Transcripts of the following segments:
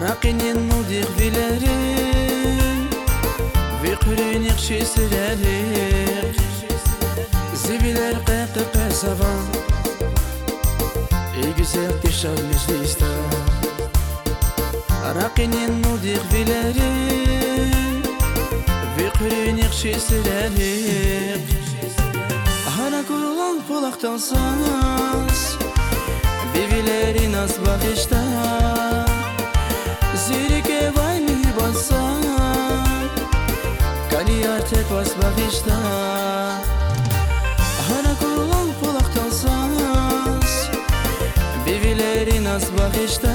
Raqinin nudiq vilerin Viqrin iqşisiralik Zibiler qeqi pesavan İgüzel dişar meclista Raqinin nudiq vilerin Viqrin iqşisiralik Hana kurulan polaqtan sans Vivilerin az bağışta Zirike vay mi basan Kaniyar tek vas bağışta Hana kurulan polaqtan sans Vivilerin az bağışta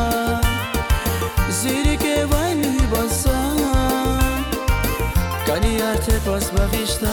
Zirike vay mi basan Kaniyar tek vas bağışta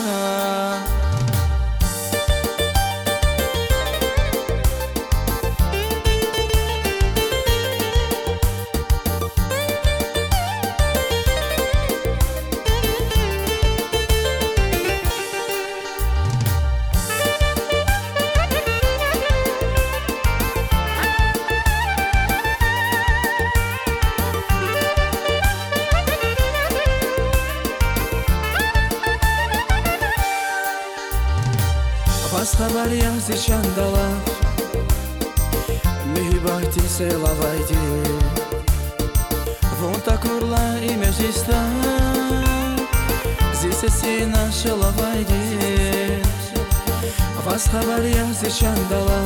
Vas haber yazı şandalar Mühibatin selavaydi Vonta kurla imejista Zisesina şalavaydi Vas haber yazı şandalar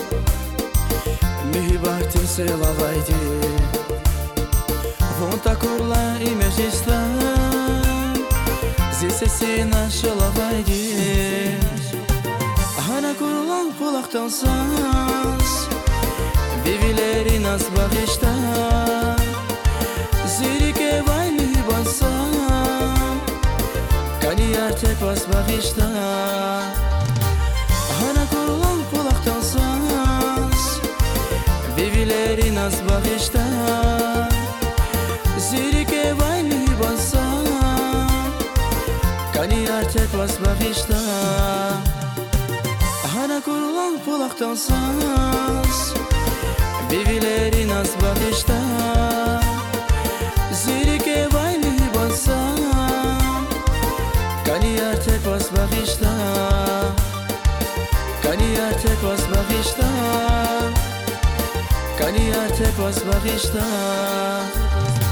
Mühibatin selavaydi Vonta kurla imejista Zisesina şalavaydi Hana kurulan polaqtan sans Vivilerin az bağışta Zirike vay mi basan Kaniyar tek vas bağışta Hana kurulan polaqtan sans Vivilerin az bağışta Zirike vay mi basan Kaniyar tek vas bağışta Hana kurulan polaqtan sans Vivilerin az bağışta Zirike vay mi basan Kaniyar tek vas bağışta Kaniyar tek vas bağışta Kaniyar tek vas bağışta